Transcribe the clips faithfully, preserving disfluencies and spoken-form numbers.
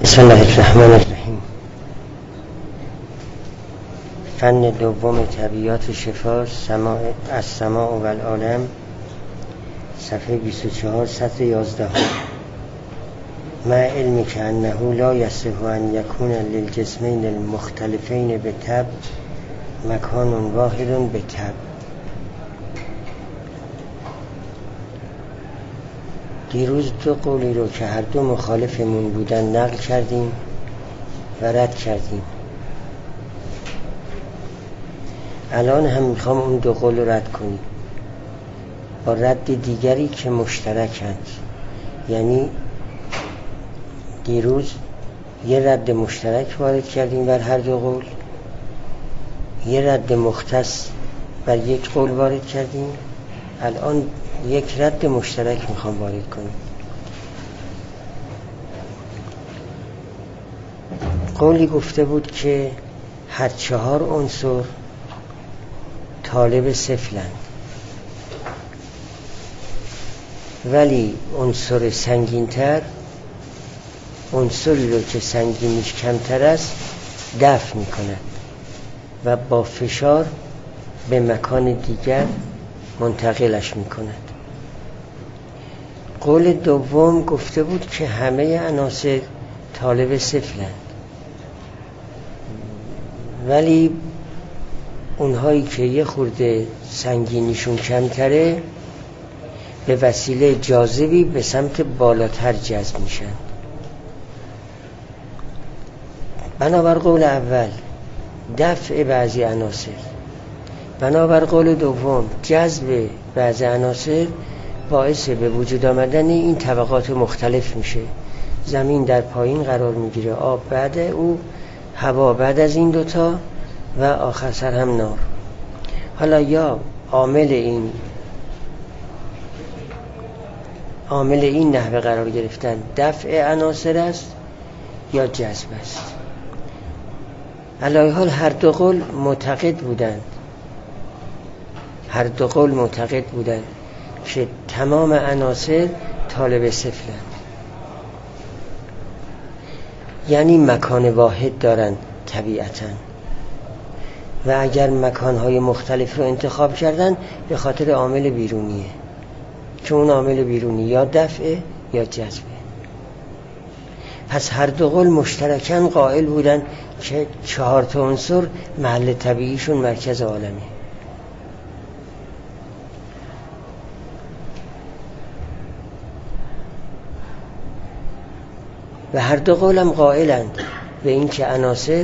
بسم الله الرحمن الرحیم. فن دوم طبیعات شفا، سماع از سماع و العالم، صفحه بیست و چهار، سطر یازده. مع علمی که انه لا یصح ان یکون للجسمین المختلفین به طبع مکان واحد به طبع. دیروز دو قولی رو که هر دو مخالفمون بودن نقل کردیم و رد کردیم. الان هم میخوام اون دو قول رو رد کنیم با رد دیگری که مشترکند. یعنی دیروز یه رد مشترک وارد کردیم بر هر دو قول، یه رد مختص بر یک قول وارد کردیم. الان یک رد مشترک میخوام وارد کنیم. قولی گفته بود که هر چهار عنصر طالب صفرند، ولی عنصر سنگین‌تر عنصری رو که سنگینیش کمتر است دفع میکند و با فشار به مکان دیگر منتقلش میکند. قول دوم گفته بود که همه عناصر طالب صفرند، ولی اونهایی که یه خورده سنگینیشون کمتره به وسیله جاذبی به سمت بالاتر جذب میشن. بنابر قول اول دفع بعضی عناصر، بنابر قول دوم جذب بعضی عناصر باعث به وجود آمدن این طبقات مختلف میشه. زمین در پایین قرار میگیره، آب بعد او، هوا بعد از این دوتا و آخر سر هم نار. حالا یا عامل این عامل این نحوه قرار گرفتن دفع عناصر است یا جذب است. علی حال هر دو قول معتقد بودند هر دو قول معتقد بودند که تمام عناصر طالب صفرند، یعنی مکان واحد دارند طبیعتاً، و اگر مکانهای مختلف رو انتخاب کردن به خاطر عامل بیرونیه، چون اون عامل بیرونی یا دفعه یا جذبه. پس هر دو قول مشترکاً قائل بودن که چهار تا عنصر محل طبیعیشون مرکز عالمه. و هر دو قولم قائلند به این که عناصر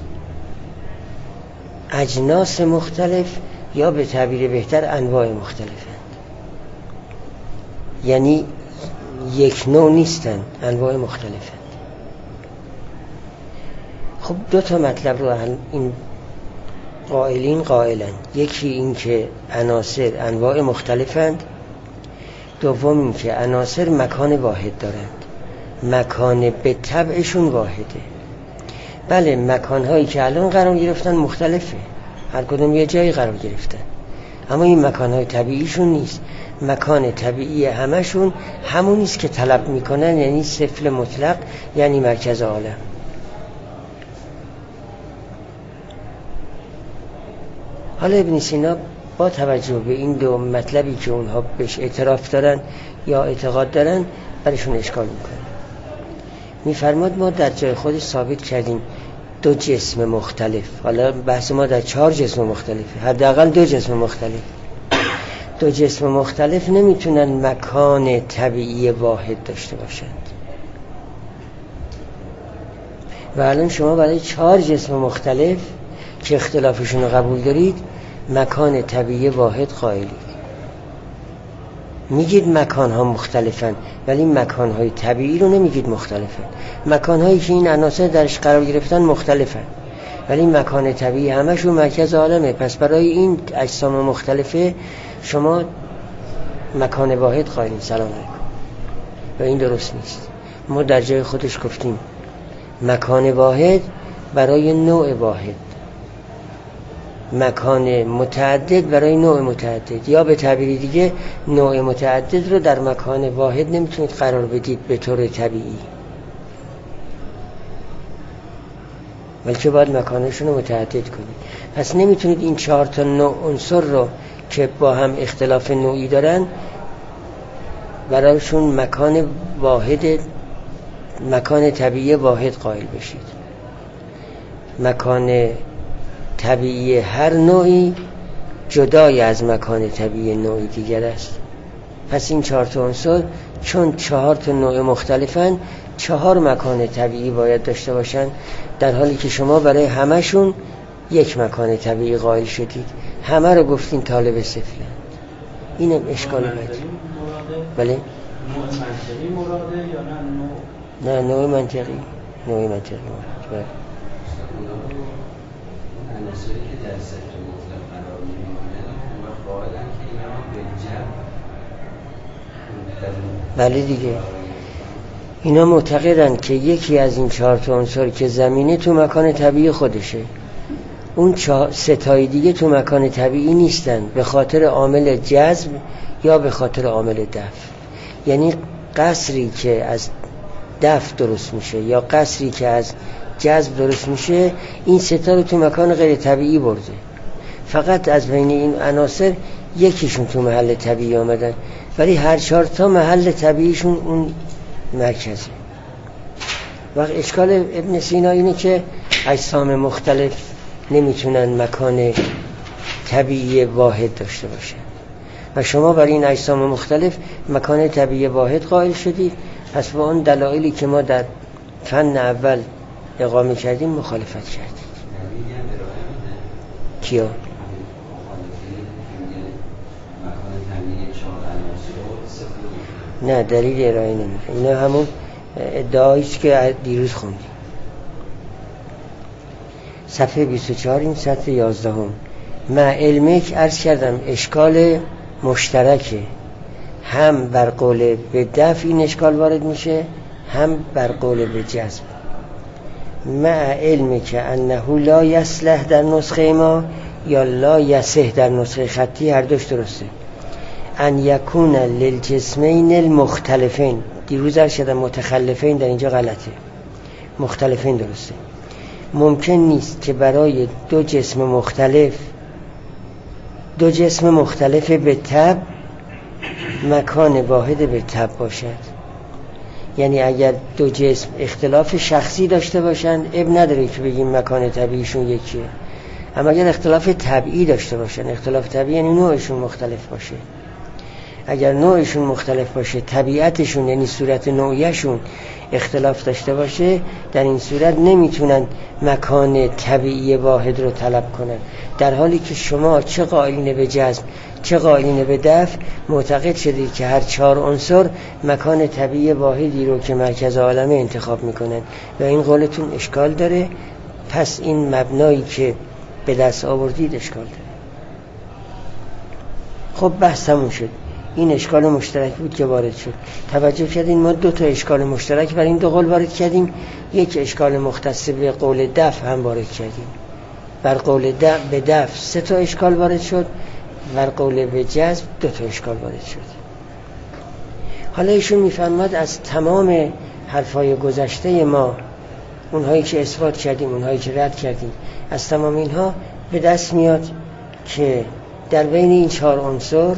اجناس مختلف یا به تعبیر بهتر انواع مختلفند، یعنی یک نوع نیستند، انواع مختلفند. خب دو تا مطلب رو این قائلین قائلند. یکی این که عناصر انواع مختلفند، دوم این که عناصر مکان واحد دارند، مکان به طبعشون واحده. بله، مکانهایی که الان قرار گرفتن مختلفه، هر کدوم یه جایی قرار گرفتن، اما این مکانهای طبیعیشون نیست. مکان طبیعی همشون همونیست که طلب میکنن، یعنی صفر مطلق، یعنی مرکز عالم. حالا ابن سینا با توجه به این دو مطلبی که اونها بهش اعتراف دارن یا اعتقاد دارن برشون اشکال میکنه. میفرماد ما در جای خودش ثابت کردیم دو جسم مختلف. حالا بحث ما در چهار جسم مختلفه، حداقل دو جسم مختلف. دو جسم مختلف نمیتونن مکان طبیعی واحد داشته باشند. و الان شما برای چهار جسم مختلف که اختلافشون رو قبول دارید مکان طبیعی واحد قائلید. میگید مکانها مختلفن، ولی مکانهای طبیعی رو نمیگید مختلفن. مکانهایی که این عناصر درش قرار گرفتن مختلفن، ولی مکان طبیعی همشون مرکز عالمه. پس برای این اجسام مختلفه شما مکان واحد قائلین. سلام علیکم. و این درست نیست. ما در جای خودش گفتیم مکان واحد برای نوع واحد، مکان متعدد برای نوع متعدد، یا به تعبیر دیگه نوع متعدد رو در مکان واحد نمیتونید قرار بدید به طور طبیعی. بلکه باید مکانشون رو متعدد کنید. پس نمیتونید این چهار تا نوع عنصر رو که با هم اختلاف نوعی دارن برایشون مکان واحد، مکان طبیعی واحد قائل بشید. مکان طبیعی هر نوعی جدای از مکان طبیعی نوعی دیگر است. پس این چهار تا عنصر چون چهار تا نوع مختلفن، چهار مکان طبیعی باید داشته باشن، در حالی که شما برای همشون یک مکان طبیعی قائل شدید. همه رو گفتین طالب صفرند. اینم اشکال مد. بله؟ نوع منطقی مراده یا نه نوع؟ نه نوع منطقی. نوع منطقی مراده. بله. عناصری که در صفر مطلق قرار می‌گیرند و قائلن که اینا به جمع. بله دیگه. اینا معتقدن که یکی از این چهار تا عنصر که زمینه تو مکان طبیعی خودشه، اون سه تای دیگه تو مکان طبیعی نیستن، به خاطر عامل جذب یا به خاطر عامل دفع. یعنی قصری که از دفع درست میشه یا قصری که از جذب درست میشه، این سه تا رو تو مکان غیر طبیعی برده. فقط از بین این عناصر یکیشون تو محل طبیعی آمدن، ولی هر چهار تا محل طبیعیشون اون مرکزه. وقت اشکال ابن سینا اینه که اجسام مختلف نمیتونن مکان طبیعی واحد داشته باشن و شما برای این اجسام مختلف مکان طبیعی واحد قائل شدید. پس با اون دلایلی که ما در فن اول اقامه کردیم مخالفت کردید. کیا؟ نه دلیل ارائه نمیده. اینا همون ادعاییست که دیروز خوندیم. صفحه بیست و چهار این سطر یازده هم. مع علمک عرض کردم اشکال مشترکه، هم بر قول به دفع این اشکال وارد میشه، هم بر قول به جذب. مع علمک انه لا یصلح در نسخه ما یا لا یصح در نسخه خطی، هر دوش درسته. ان یکون للجسمین المختلفین، دیروز عرض کردم متخلفین در اینجا غلطه، مختلفین درسته. ممکن نیست که برای دو جسم مختلف دو جسم مختلف به تب مکان واحد به تب باشد. یعنی اگر دو جسم اختلاف شخصی داشته باشند اب نداره که بگیم مکان طبیعیشون یکیه، اما اگر اختلاف طبیعی داشته باشن، اختلاف طبیعی یعنی نوعشون مختلف باشه. اگر نوعشون مختلف باشه، طبیعتشون یعنی صورت نوعیشون اختلاف داشته باشه، در این صورت نمیتونن مکان طبیعی واحد رو طلب کنن. در حالی که شما چه قائلین به جذب چه قائلین به دفع معتقد شدید که هر چهار عنصر مکان طبیعی واحدی رو که مرکز عالمه انتخاب میکنن و این قولتون اشکال داره. پس این مبنایی که به دست آوردید اشکال داره. خب بحث تموم شد. این اشکال مشترک بود که وارد شد. توجه کردین ما دو تا اشکال مشترک برای این دو قول وارد کردیم، یک اشکال مختص به قول دفع هم وارد کردیم. بر قول دفع به دفع سه تا اشکال وارد شد، بر قول به جذب دو تا اشکال وارد شد. حالا ایشون میفرماد از تمام حرفای گذشته ما، اونهایی که اثبات کردیم اونهایی که رد کردیم، از تمام اینها به دست میاد که در بین این چهار عنصر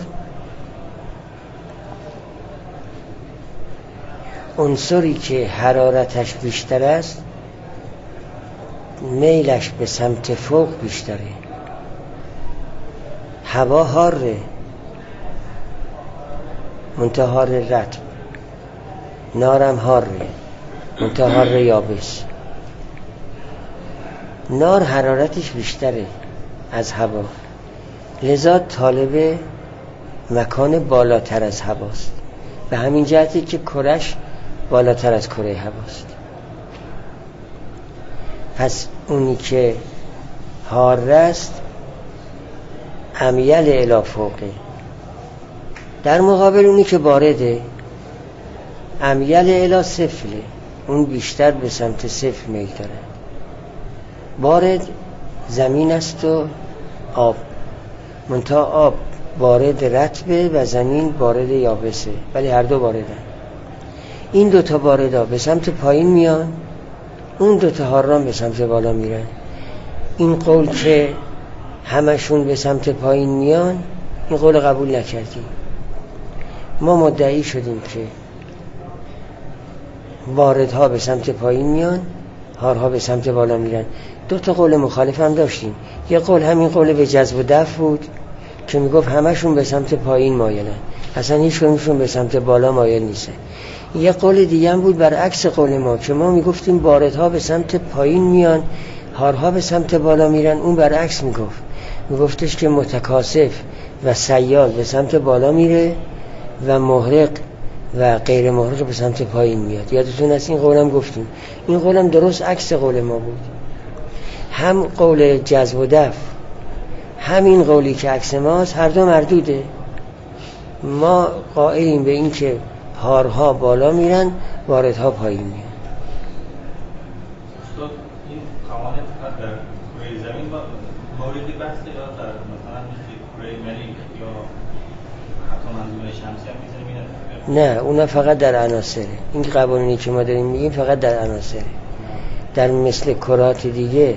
عنصری که حرارتش بیشتر است میلش به سمت فوق بیشتره. هوا حاره، منتها حار رطب، نارم حاره، منتها حار یابس. نار حرارتش بیشتره از هوا، لذا طالب مکان بالاتر از هواست. به همین جهتی که کرش بالاتر از کره هواست. پس اونی که حار است امیل الی فوقه، در مقابل اونی که بارده امیل الی صفره، اون بیشتر به سمت صفر میل داره. بارد زمین است و آب، منتها آب بارد رطبه و زمین بارد یابسه، ولی هر دو باردن. این دوتا باردا به سمت پایین میان اون دو تا حاران به سمت بالا میرن. این قول که همشون به سمت پایین میان، این قول قبول نکردیم. ما مدعی شدیم که واردها به سمت پایین میان، هارها به سمت بالا میرن. دو تا قول مخالف هم داشتیم. یه قول همین قول به جذب و دفع بود که میگفت همشون به سمت پایین مایلن، اصلا هیچ کدومشون به سمت بالا مایل نیستن. یه قول دیگه هم بود برعکس قول ما که ما میگفتیم واردها به سمت پایین میان، هارها به سمت بالا میرن. اون برعکس میگفت، میگفتش که متکاسف و سیال به سمت بالا میره و محرق و غیر محرق به سمت پایین میاد. یادتون هست این قولم گفتیم. این قولم درست عکس قول ما بود. هم قول جذب و دفع، همین قولی که عکس ماست، هر دو مردوده. ما قائلیم به این که هارها بالا میرن، واردها پایین میان. استاد این قوانین فقط در کره زمین موردی بحث یا در مثلا مثل کره مریخ یا حتی منظومه شمسی هم میزنیم؟ نه، اونا فقط در عناصره. این قوانینی که ما داریم میگیم فقط در عناصره. در مثل کرات دیگه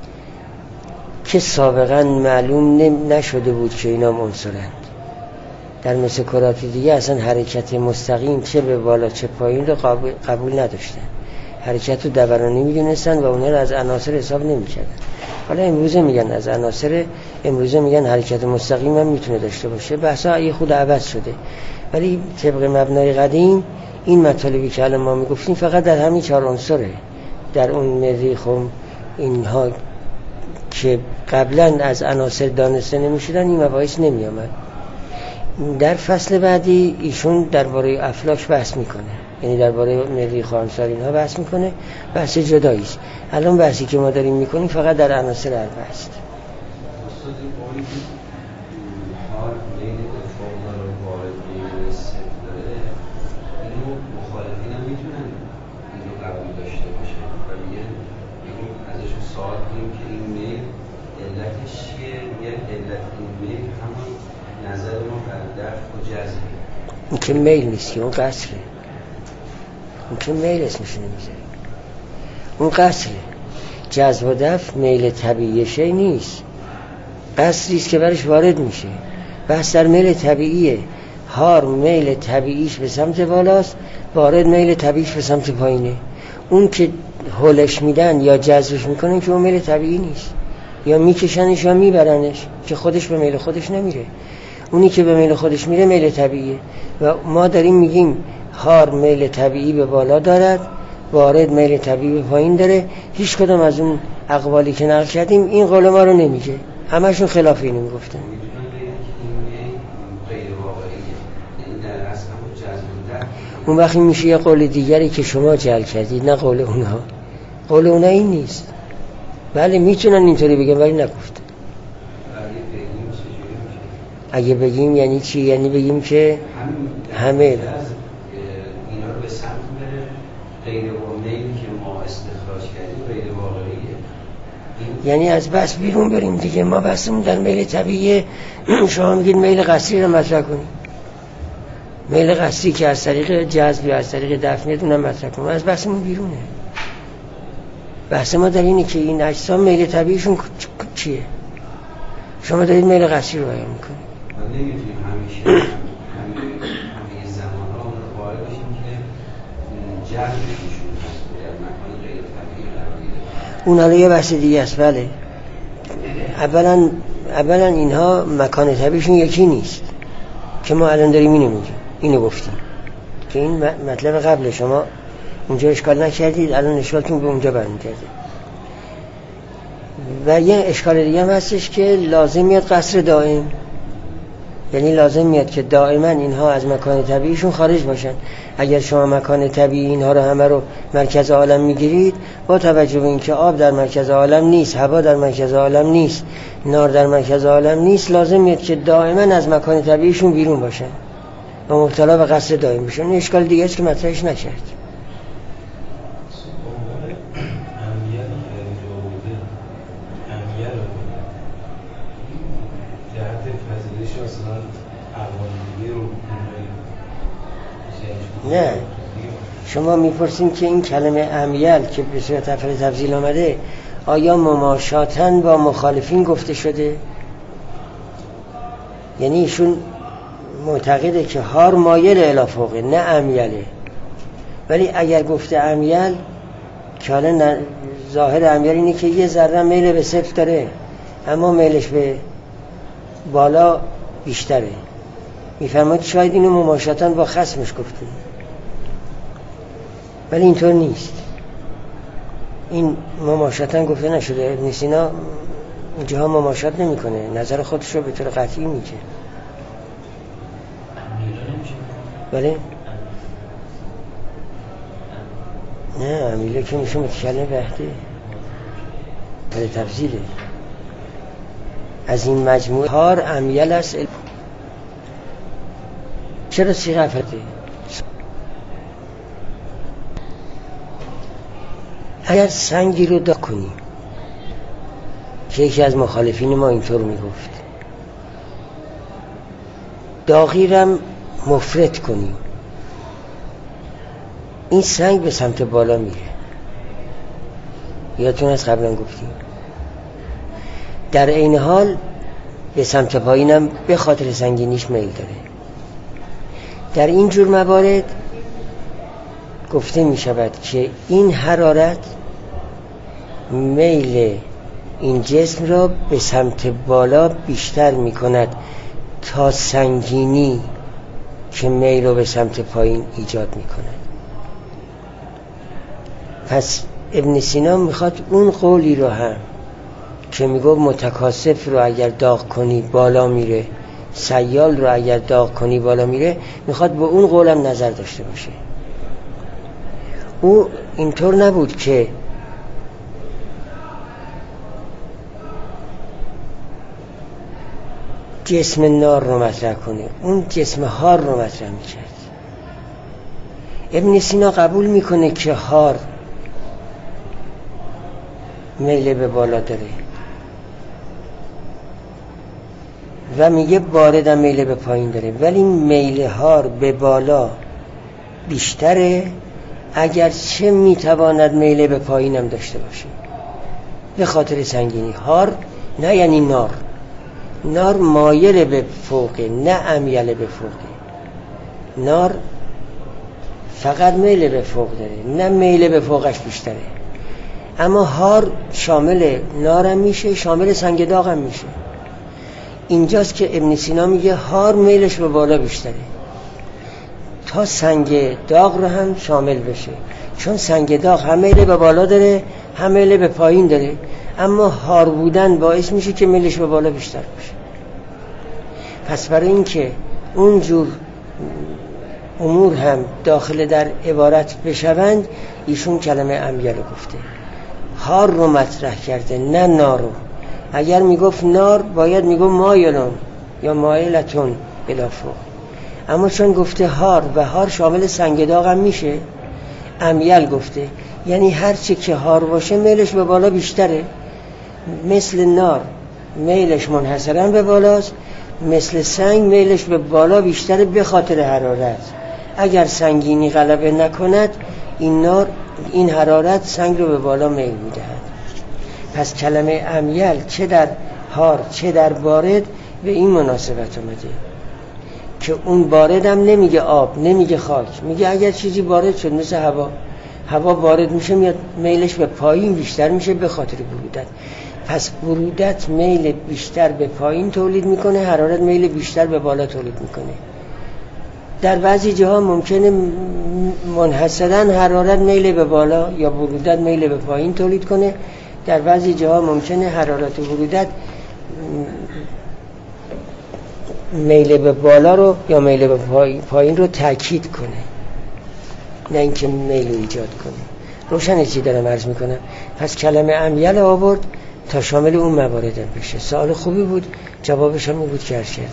که سابقا معلوم نشده بود که اینا عنصرند، در مثل کرات دیگه اصلا حرکت مستقیم چه به بالا چه پایین رو قبول, قبول نداشتن. حرکت رو دورانی میدونستن و اونا رو از عناصر حساب نمیکردن. حالا امروزه میگن از عناصر، امروزه میگن حرکت مستقیم هم میتونه داشته باشه. بحثا یه خود عوض شده، ولی طبق مبنای قدیم این مطالبی که الان ما میگفتیم فقط در همین چهار عنصره. در اون مریخ و اینها که قبلا از عناصر دانسته نمیشدن این مباحث نمی آمد. در فصل بعدی ایشون درباره افلاک بحث میکنه، یعنی درباره مریخ و امثال اینها بحث میکنه، بحث جدایی است. الان بحثی که ما داریم میکنیم فقط در عناصر اربعه است. استاد این قولی که حال بین اتفاق رو وارد بین صفر داره، اینو مخالفین هم میتونن اینو قبول داشته باشن و میگن اینو ازشون سوال کنیم که این میل علتش چیه؟ میگن علت این میل همون نظر ما بر دفع و جذبه. این که میل نیست که اون قصره. اون که میل اسمش نمیذاره، اون قصره. جذب و دفع میل طبیعی شی نیست، قصریست که برش وارد میشه. بحث در میل طبیعیه. هار میل طبیعیش به سمت بالاست، وارد میل طبیعیش به سمت پایینه. اون که هولش میدن یا جذبش میکنن که اون میل طبیعی نیست، یا میکشنش یا میبرنش، که خودش به میل خودش نمیره. اونی که به میل خودش میره میل طبیعیه و ما داریم میگیم هار میل طبیعی به بالا دارد، وارد میل طبیعی به پایین داره. هیچ کدام از اون اقوالی که نقل کردیم این قول ما رو نمیگه، همشون خلاف اینو میگفتن. اون وقتی میشه یه قول دیگری که شما جعل کردید، نه قول اونها. قول اونها این نیست. بله میتونن اینطوری بگن ولی نگفتن. اگه بگیم یعنی چی؟ یعنی بگیم که همه اینا رو به سمت بره غیر واقعی که ما استخراج کردیم غیر واقعیه، یعنی از بس بیرون بریم دیگه. ما بسمون در میل طبیعیه، شما میگید میل قصری رو مطرح کنیم. میل قصری که از طریق جذب یا از طریق دفع میاد اونم مطرح کنیم. از بسمون بیرونه. بحث ما در اینه که این اجسام میل طبیعیشون چیه؟ شما دارید میل قصری رو بیان میکنید. ما نمیتونیم همیشه همه زمان ها اون رو وارد بشیم که جذبشون هست در مکان غیر طبیعی قرار گیره. اون حالا یه بحث دیگه است. بله اولا اولا اینها مکان طبیعیشون یکی نیست که ما الان داریم اینو میگیم، اینو گفتیم که این مطلب قبل شما اونجا اشکال نکردید، الان اشکالتون به اونجا برمیگرده. و یه اشکال دیگه هم هستش که لازم میاد قصر دائم، یعنی لازم میاد که دائما اینها از مکان طبیعیشون خارج باشن. اگر شما مکان طبیعی اینها رو همه رو مرکز عالم میگیرید، با توجه به اینکه آب در مرکز عالم نیست، هوا در مرکز عالم نیست، نار در مرکز عالم نیست، لازم میاد که دائما از مکان طبیعیشون بیرون باشن و مبتلا به قصر دائم بشن. این اشکال دیگه است که مطرحش نکرد. نه شما میپرسیم که این کلمه امیل که به صورت افعال تفضیل آمده آیا مماشاتن با مخالفین گفته شده؟ یعنی ایشون معتقده که هار مایل الی فوقه نه امیله، ولی اگر گفته امیل که حالا ظاهر امیل اینه که یه ذره میل به صفر داره اما میلش به بالا بیشتره، میفرماید شاید اینو مماشاتن با خصمش گفته، ولی اینطور نیست. این مماشاتن گفته نشده. ابن سینا اینجاها مماشات نمیکنه، نظر خودش رو به طور قطعی میگه. بله؟ نه امیله که میشه متکلم وحده ولی تفضیله. از این مجموعه هار امیل است. چرا صیغه افعاله؟ اگر سنگی رو داغ کنیم که یکی از مخالفین ما اینطور میگفت، داغی رم مفرد کنیم، این سنگ به سمت بالا میره. یادتون از قبلا گفتیم. در این حال به سمت پایینم به خاطر سنگینیش میل داره. در این جور موارد گفته می شود که این حرارت میل این جسم را به سمت بالا بیشتر می کند تا سنگینی که میل را به سمت پایین ایجاد می کند. پس ابن سینا میخواد اون قولی رو هم که میگو متکاسف رو اگر داغ کنی بالا میره، سیال رو اگر داغ کنی بالا میره، میخواد با اون قولم نظر داشته باشه. او اینطور نبود که جسم نار رو مطرح کنه، اون جسم هار رو مطرح میکرد. ابن سینا قبول میکنه که هار میل به بالا داره و میگه باردم میل به پایین داره، ولی میل هار به بالا بیشتره اگرچه میتواند میل به پایینم داشته باشه به خاطر سنگینی. هار نه یعنی نار، نار مایل به فوقه نه امیل به فوقه. نار فقط میل به فوق داره نه میل به فوقش بیشتره. اما هار شامل نارم میشه، شامل سنگ داغم میشه. اینجاست که ابن سینا میگه هار میلش به بالا بیشتره تا سنگ داغ رو هم شامل بشه، چون سنگ داغ هم میل به بالا داره هم میل به پایین داره، اما هار بودن باعث میشه که میلش به بالا بیشتر بشه. پس برای این که اونجور امور هم داخل در عبارت بشوند، ایشون کلمه امیل رو گفته، هار رو مطرح کرده نه نار رو. اگر میگفت نار باید میگفت مایلون یا مایلتون الافو، اما چون گفته هار و هار شامل سنگ داغ هم میشه، امیل گفته، یعنی هر چی که هار باشه میلش به بالا بیشتره. مثل نار میلش منحصراً به بالاست، مثل سنگ میلش به بالا بیشتره به خاطر حرارت. اگر سنگینی غلبه نکند این نار این حرارت سنگ رو به بالا میل میدهد. پس کلمه امیل چه در هار چه در بارد به این مناسبت آمده که اون بارد هم نمیگه آب نمیگه خاک، میگه اگر چیزی بارد شد مثل هوا، هوا بارد میشه میاد میلش به پایین بیشتر میشه به خاطر برودت. پس برودت میل بیشتر به پایین تولید میکنه، حرارت میل بیشتر به بالا تولید میکنه. در بعضی جاها ممکنه منحصراً حرارت میل به بالا یا برودت میل به پایین تولید کنه، در بعضی جاها ممکنه حرارت و برودت میل به بالا رو یا میل به پایین رو تأکید کنه، نه اینکه میل رو ایجاد کنه. روشنه چی دارم عرض میکنم؟ پس کلمه امیل آورد تا شامل اون موارد بشه. سوال خوبی بود، جوابش هم بود که عرض کردم.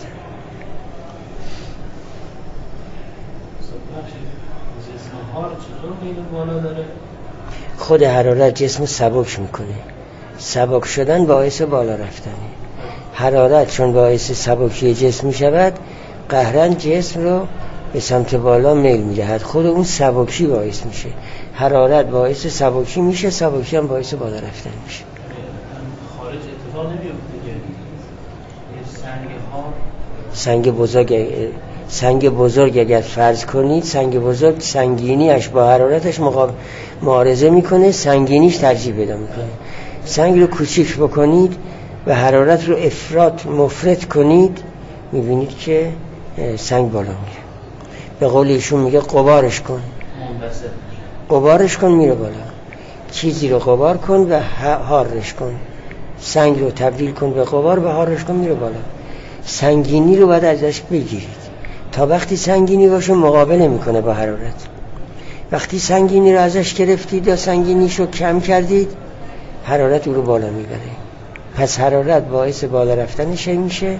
خود حرارت جسم سبک میکنه، سبک شدن باعث بالا رفتنه. حرارت چون باعث سبکی جسم میشود، قهرن جسم رو به سمت بالا میل میدهد. خود اون سبکی باعث میشه، حرارت باعث سبکی میشه، سبکی هم باعث بالا رفتن میشه. خارج اتفاق نمیفته که یه سنگ ها سنگ بزرگ سنگ بزرگ اگر فرض کنید، سنگ بزرگ سنگینیش با حرارتش معارضه میکنه، سنگینیش ترجیح پیدا میکنه. سنگ رو کوچیک بکنید و حرارت رو افراط مفرط کنید، میبینید که سنگ بالا میره. به قول ایشون میگه غبارش کن، غبارش کن میره بالا. چیزی رو غبار کن و حارش کن، سنگ رو تبدیل کن به غبار و حارش کن میره بالا. سنگینی رو باید ازش بگیرید تا وقتی سنگینی باشه مقابله میکنه با حرارت. وقتی سنگینی رو ازش گرفتید یا سنگینیشو کم کردید، حرارت او رو بالا میبره. پس حرارت باعث بالا رفتن شی میشه.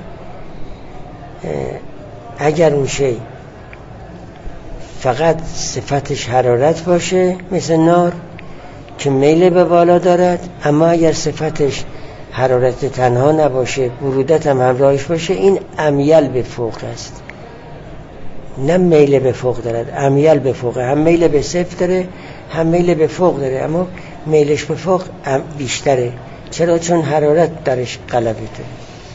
اگر اون شی فقط صفتش حرارت باشه مثل نار که میل به بالا دارد، اما اگر صفتش حرارت تنها نباشه، برودت هم همراهش باشه، این امیل به فوق است، نه میل به فوق دارد، امیل به فوق. هم میل به صفر داره هم میل به فوق داره، اما میلش به فوق بیشتره. چرا؟ چون حرارت درش غلبه داره.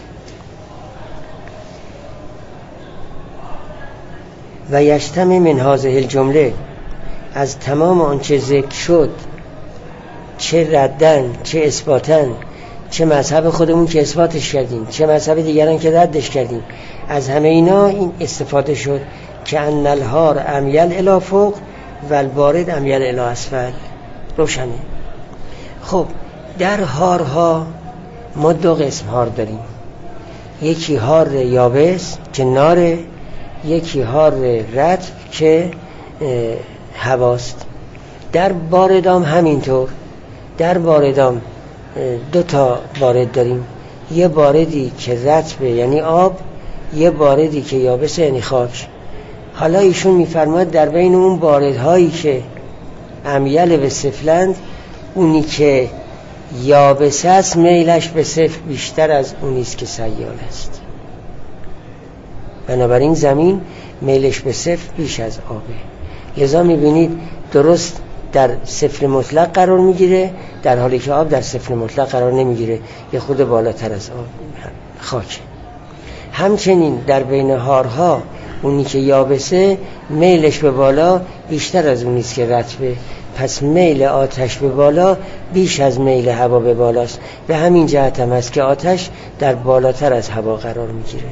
و یجتمع من هذه الجمله، از تمام آنچه ذکر شد، چه ردن چه اثباتن، چه مذهب خودمون که اثباتش کردیم، چه مذهب دیگران که ردش کردیم، از همه اینا این استفاده شد که ان الهار امیل الی فوق و البارد امیل الی اسفل. روشنه. خب در هارها ما دو قسم هار داریم، یکی هار یابس که ناره، یکی هار رطب که هواست. در باردام همینطور. در باردام دو تا بارد داریم، یه باردی که رطبه یعنی آب، یه باردی که یابسه یعنی خاک. حالا ایشون میفرماد در بین اون باردهایی که امیل به صفرند، اونی که یابسه است میلش به صفر بیشتر از اونیست که سیال است. بنابراین زمین میلش به صفر بیش از آبه. لذا میبینید درست در صفر مطلق قرار میگیره، در حالی که آب در صفر مطلق قرار نمیگیره، یه خود بالاتر از آب خاک. همچنین در بین هارها اونی که یابسه میلش به بالا بیشتر از اونیست که رطبه، پس میل آتش به بالا بیش از میل هوا به بالاست. به همین جهت هم هست که آتش در بالاتر از هوا قرار میگیره.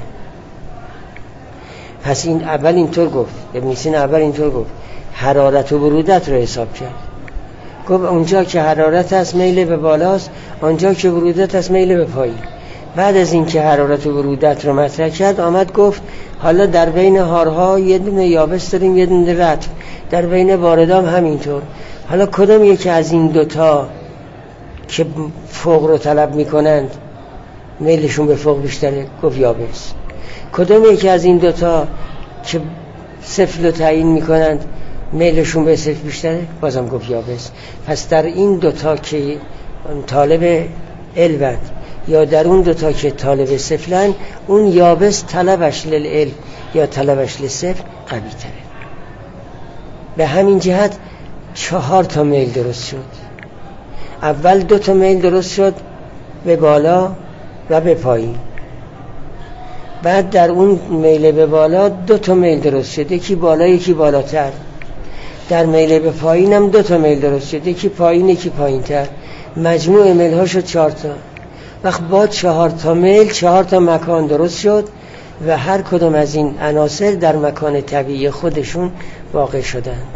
پس این اول اینطور گفت، ابن سینا اول اینطور گفت، حرارت و برودت رو حساب کرد. گفت اونجا که حرارت هست میل به بالاست، اونجا که برودت هست میل به پایین. بعد از این که حرارت و برودت رو مطرح کرد، آمد گفت حالا در بین هارها یه دونه یابس داریم یه دونه رطب، در بین باردام همینطور. حالا کدام یکی از این دوتا که فوق رو طلب میکنند میلشون به فوق بیشتره؟ گفت یابس. کدام یکی از این دوتا که صفر رو تعیین میکنند میلشون به صفر بیشتره؟ بازم گفت یابس. پس در این دوتا که طالب علم یا در اون دوتا که طالب صفرن، اون یابس طلبش للعلم یا طلبش لصفر قوی تره. به همین جهت چهار تا میل درست شد. اول دو تا میل درست شد به بالا و به پایین. بعد در اون میل به بالا دو تا میل درست شد، یکی بالا یکی بالاتر. در میل به پایین هم دو تا میل درست شد، یکی پایین یکی پایین تر. مجموع میل ها شد چهار تا. وقت با چهار تا میل چهار تا مکان درست شد و هر کدوم از این عناصر در مکان طبیعی خودشون واقع شدند.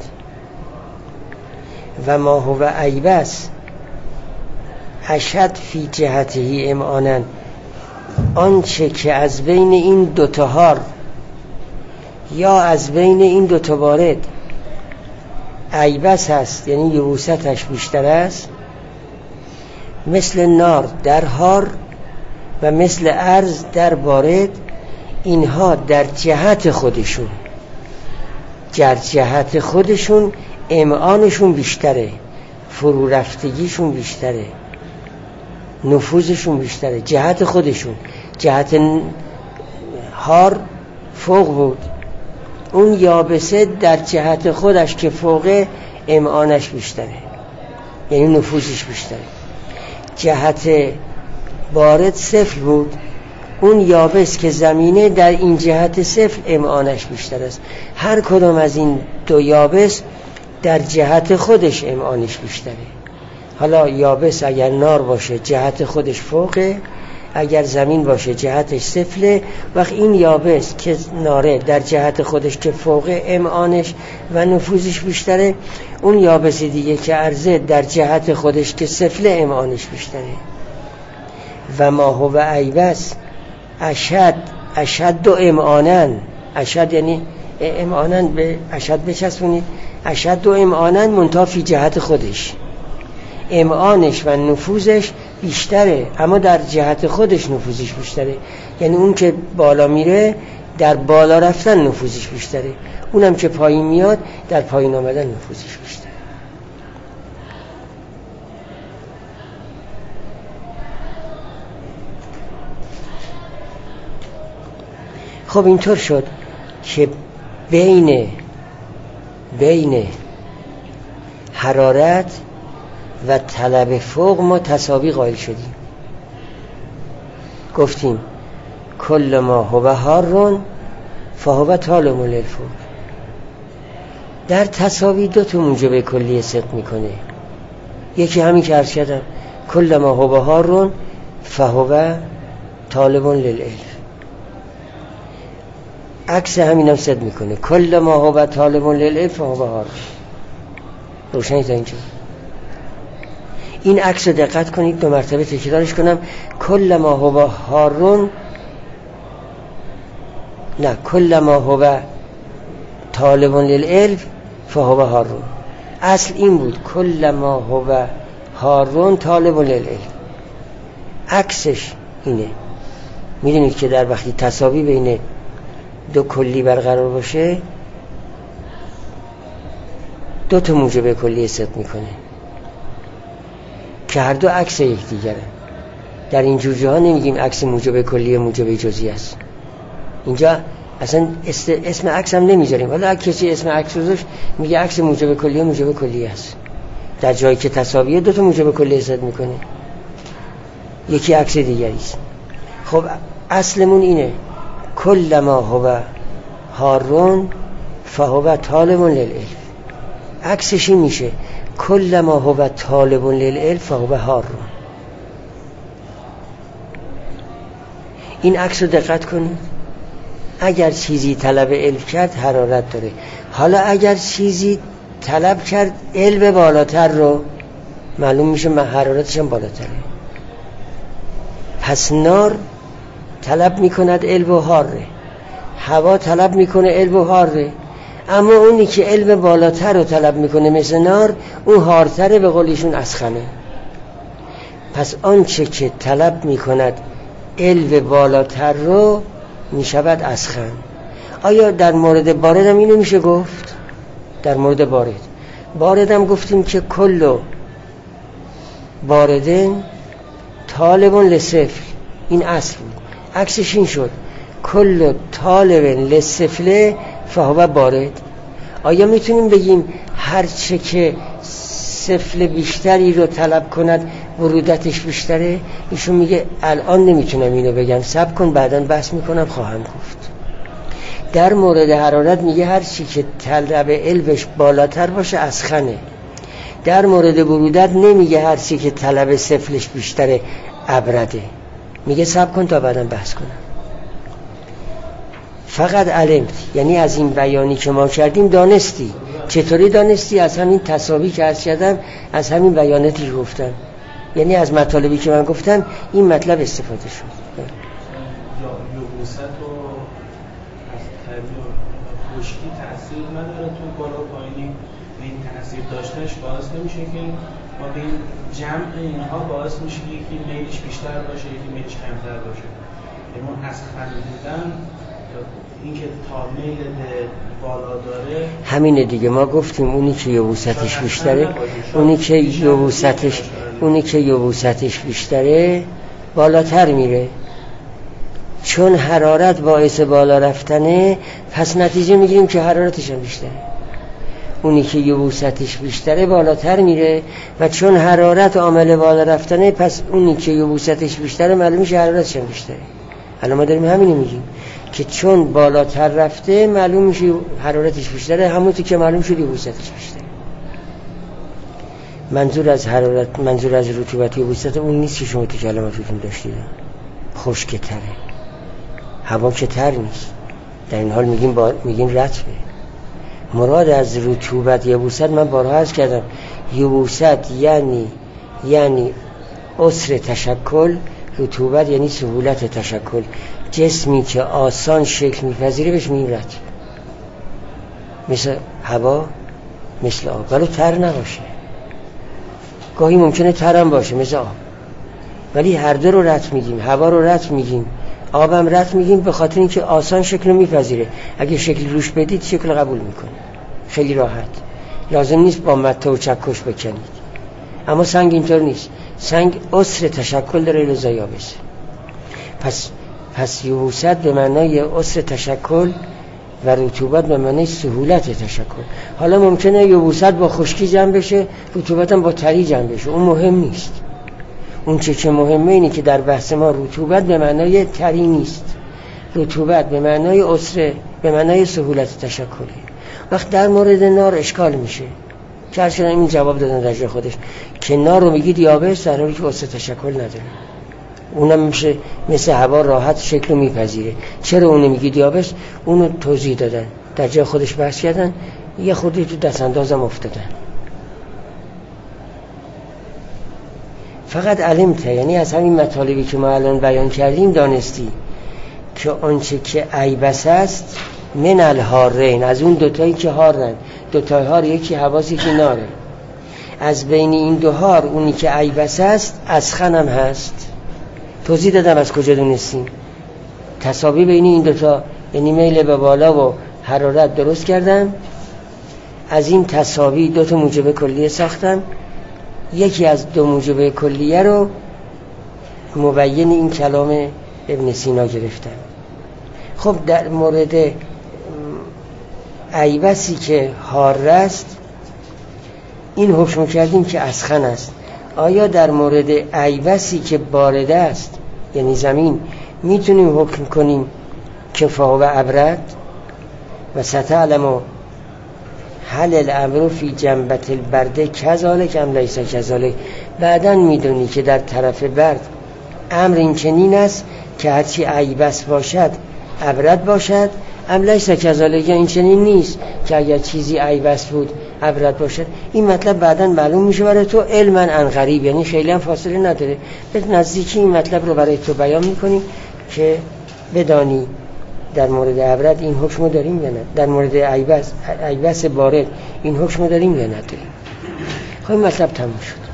و ما هو ایبس اشد فی جهته امعانا، آنچه که از بین این دوتا هار یا از بین این دوتا بارد ایبس هست، یعنی یبوستش بیشتر است، مثل نار در هار و مثل ارز در بارد، اینها در جهت خودشون در جهت خودشون امعانشون بیشتره، فرو رفتگیشون بیشتره، نفوذشون بیشتره. جهت خودشون، جهت هار فوق بود، اون یابسه در جهت خودش که فوقه امعانش بیشتره، یعنی نفوذش بیشتره. جهت بارد صفر بود، اون یابس که زمینه در این جهت صفر امعانش بیشتر است. هر کدام از این دو یابس در جهت خودش امعانش بیشتره. حالا یابس اگر نار باشه جهت خودش فوقه، اگر زمین باشه جهتش صفره. وقت این یابس که ناره در جهت خودش که فوقه امعانش و نفوذش بیشتره، اون یابس دیگه که ارزه در جهت خودش که صفره امعانش بیشتره. و ما هو ایبس اشد اشد و امعانن، اشد یعنی امعانن، به اشد بچسبونید، اشد و امعانن منتها فی جهت خودش، امعانش و نفوذش بیشتره اما در جهت خودش نفوذش بیشتره. یعنی اون که بالا میره در بالا رفتن نفوذش بیشتره، اونم که پایین میاد در پایین آمدن نفوذش بیشتره. خب اینطور شد که بین بین حرارت و طلب فوق ما تساوی قائل شدیم. گفتیم کل ما هو حار فهو طالب للفوق. در تساوی دو تا موجب کلیه صدق میکنه. یکی همین که عرض کردم، کل ما هو حار فهو طالب للالف. عکس همین هم صدق میکنه، کل ما هو طالب للالف فهو حار. روشنی تا اینجا؟ این عکس رو دقت کنید، دو مرتبه تکرارش کنم. کل ما هو حار، نه، کل ما هو طالب للعلم فهو حار. اصل این بود کل ما هو حار طالب للعلم. عکسش اینه. میدونید که در وقتی تساوی بین دو کلی برقرار باشه دو تا موجب کلی صدق میکنه که هر دو عکس یکدیگره. در این جور جاها نمیگیم عکس موجب کلی موجب جزئی است. اینجا اصلا اسم عکس هم نمیذاریم. حالا اگه کسی اسم عکس رو داشت میگه عکس موجب کلی موجب کلی است. در جایی که تساویه دو تا موجب کلی صدق میکنه، یکی عکس دیگری است. خب اصلمون اینه کل ما هو حار فهو طالب للعلم. عکسش این میشه کل ما هو طالب للعلم فهو حار. این عکس رو دقت کنید. اگر چیزی طلب علم کرد حرارت داره. حالا اگر چیزی طلب کرد علم بالاتر رو، معلوم میشه حرارتش هم بالاتره. پس نار طلب میکند علم و حاره، هوا طلب میکنه علم و حاره، اما اونی که علم بالاتر رو طلب میکنه مثل نار، اون حارتره، به قولیشون اسخنه. پس آنچه که طلب میکند علم بالاتر رو میشود اسخن. آیا در مورد بارد هم اینو میشه گفت؟ در مورد بارد بارد هم گفتیم که کلو باردن طالب لصفر. این اصل بود. عکسش این شد کلو طالب لصفر فهو بارد. آیا میتونیم بگیم هر چه که صفر بیشتری رو طلب کند ورودتش بیشتره؟ ایشون میگه الان نمیتونم اینو بگم، صبر کن بعداً بحث میکنم خواهم گفت. در مورد حرارت میگه هر چی که طلب علمش بالاتر باشه اسخنه. در مورد برودت نمیگه هر چی که طلب صفرش بیشتره ابرده، میگه صبر کن تا بعداً بحث کنم. فقط علمت، یعنی از این بیانی که ما کردیم دانستی. چطوری دانستی؟ از همین تساوی که عرض کردم، از همین بیاناتی گفتم، یعنی از مطالبی که من گفتم این مطلب استفاده شد. یا یبوست و از طریق خشکی تأثیر نداره تو بالا و پایینی، این تأثیر داشتنش باعث نمیشه که ما به این جمع اینها باعث میشه یکی میلش بیشتر باشه یکی میلش کمتر باشه. یعنی اون از خندیدن این که تا میل به بالا داره همینه دیگه. ما گفتیم اونی که یبوستش بیشتره، اونی که یبوستش اونی که یبوستش بیشتره بالاتر میره. چون حرارت باعث بالا رفتنه، پس نتیجه میگیریم که حرارتش هم بیشتره. اونی که یبوستش بیشتره بالاتر میره و چون حرارت عامل بالا رفتنه، پس اونی که یبوستش بیشتره معلوم میشه حرارتش هم بیشتره. الان ما داریم همینو میگیم که چون بالاتر رفته معلوم میشه حرارتش بیشتره، همونطور که معلوم شد یبوستش بیشتره. منظور از حرارت، منظور از رطوبت یبوست اون نیست که شما تو کلماتتون داشتید. خشک تره، هوا که تر نیست. در این حال میگیم با... میگیم رطبه. مراد از رطوبت یبوست، من بارها عرض کردم، یبوست یعنی یعنی عسر تشکل، رطوبت یعنی سهولت تشکل. جسمی که آسان شکل میپذیره بهش میگیم رطب، مثل هوا، مثل آب، ولی تر نباشه. گاهی ممکنه ترم باشه مثل آب، ولی هر دو رو رطب میگیم. هوا رو رطب میگیم، آبم رطب میگیم، به خاطر اینکه آسان شکل رو میپذیره. اگه شکل روش بدید شکل قبول میکنه، خیلی راحت، لازم نیست با مته و چکش بکنید. اما سنگ اینطور نیست، سنگ عسر تشکل داره لذا یابسه. پس پس یبوست به معنای عسر تشکل و رطوبت به معنای سهولت تشکل. حالا ممکنه یبوست با خشکی جمع بشه، رطوبت هم با تری جمع بشه، اون مهم نیست. اون چه که مهمه اینه که در بحث ما رطوبت به معنای تری نیست، رطوبت به معنای عسر، به معنای سهولت تشکلی. وقت در مورد نار اشکال میشه که هرچند این جواب دادن در جای خودش که نار رو میگید یابس در حالی که عسر تشکل نداره. اونم میشه مثل هوا راحت شکل رو میپذیره. چرا اونو میگید یابس؟ اونو توضیح دادن در جای خودش، بحث کردن، یه خودی تو دست اندازم افتادن. فقط علمته، یعنی از همین مطالبی که ما الان بیان کردیم دانستی که آنچه که عیبس است من الحارین، از اون دوتایی که هارن، دوتای هار یکی حواسی که ناره، از بین این دو هار اونی که عیبس است اسخن هم هست. توضیح دادم از کجا دونستیم. تساوی بین این دوتا، یعنی میل به بالا و حرارت درست کردم، از این تساوی دوتا موجب کلیه ساختم، یکی از دو موجب کلیه رو مبین این کلام ابن سینا گرفتم. خب در مورد عیبسی که حار است این حکم کردیم که اسخن است. آیا در مورد عیبسی که بارده است یعنی زمین میتونیم حکم کنیم که فهو ابرد و ستعلم حل الامر فی جنبت البرده کذالک ام لیس کذالک؟ بعداً میدونی که در طرف برد امر این چنین است که هرچی عیبس باشد ابرد باشد، ام لیس کذالک این چنین نیست که اگر چیزی عیبس بود ابرد باشد. این مطلب بعداً معلوم میشه برای تو علما عن قریب، یعنی خیلی هم فاصله نداره، به نزدیکی این مطلب رو برای تو بیان میکنیم که بدانی در مورد ابرد این حکم داریم یا نه، در مورد عیبس عیبس بارد این حکم داریم یا نداریم. خب این مطلب تموم شد.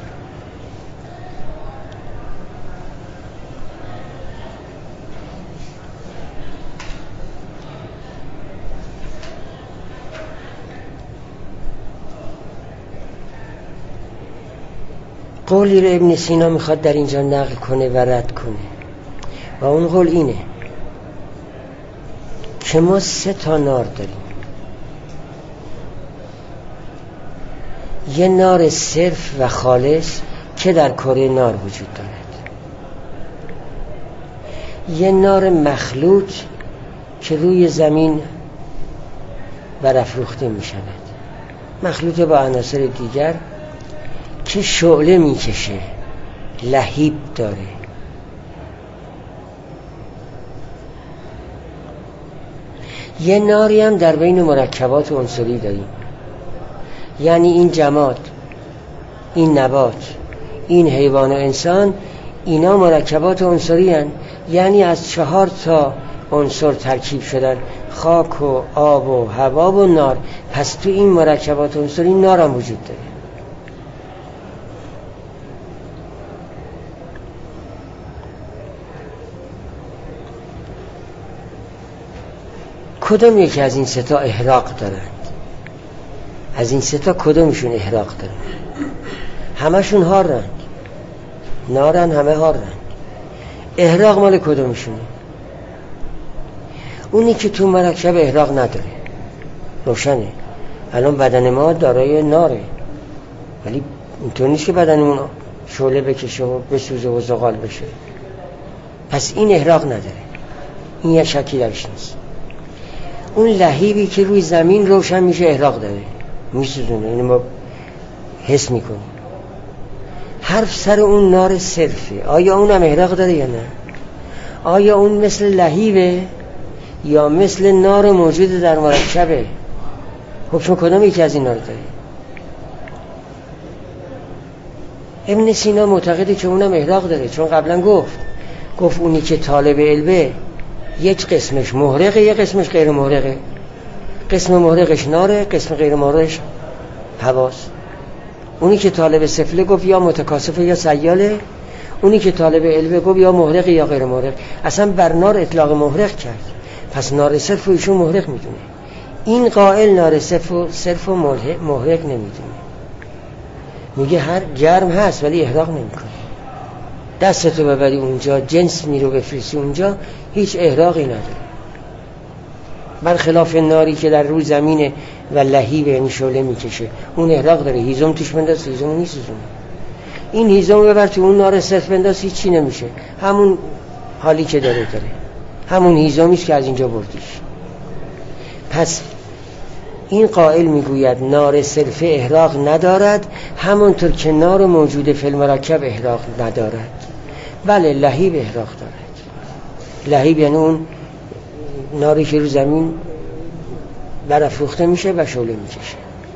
قولی رو ابن سینا میخواد در اینجا نقل کنه و رد کنه و اون قول اینه که ما سه تا نار داریم. یه نار صرف و خالص که در کره نار وجود دارد، یه نار مخلوط که روی زمین برافروخته می شود، مخلوط با عناصر دیگر که شعله می کشه، لهیب داره. یه ناری هم در بین مرکبات عنصری داریم، یعنی این جماد، این نبات، این حیوان و انسان، اینا مرکبات عنصری هستند، یعنی از چهار تا عنصر ترکیب شدن، خاک و آب و هوا و نار. پس تو این مرکبات عنصری نار هم وجود داره. کدوم یکی از این سه تا احراق دارند؟ از این سه تا کدومشون احراق دارند؟ همشون هارند، نارن، همه هارند. احراق مال کدومشونه؟ اونی که تو مرکب احراق نداره روشنه. الان بدن ما دارای ناره، ولی اینطور نیست که بدنمون شعله بکشه و بسوزه و زغال بشه. پس این احراق نداره، این یه شکی درش نیست. اون لهیبی که روی زمین روشن میشه احراق داره، میسوزونه، اینو ما حس میکنیم. حرف سر اون نار صرفه، آیا اونم احراق داره یا نه؟ آیا اون مثل لهیبه یا مثل نار موجود در مرکبه؟ حکم کدام یکی از این نار داره؟ ابن سینا معتقده که اونم احراق داره، چون قبلا گفت گفت اونی که طالب علمه یک قسمش محرقه یک قسمش غیر محرقه. قسم محرقش ناره، قسم غیر محرقش هواست. اونی که طالب سفله گفت یا متکاسفه یا سیاله، اونی که طالب علمه گفت یا محرقه یا غیر محرق. اصلا بر نار اطلاق محرق کرد، پس نار صرف و ایشون محرق میدونه. این قائل نار صرف و صرف و محرق نمیدونه، میگه هر گرم هست ولی احراق نمیکنه. دستتو ببری اونجا، جنس میرو بفرستی اونجا، هیچ احراقی نداره. برخلاف ناری که در روی زمینه و لهیب یعنی شعله میکشه، اون احراق داره. هیزم توش بنداز، هیزم نیسوزونه. این هیزم ببر تو اون نار صرف بنداز، هیچ چی نمیشه، همون حالی که داره داره، همون هیزمیست که از اینجا بردیش. پس این قائل میگوید نار صرف احراق ندارد، همونطور که نار موجود فی المرکب احراق ندارد. بله لهیب احراق دارد. لهیب یعنی اون ناری که رو زمین برافروخته میشه و شعله میکشه.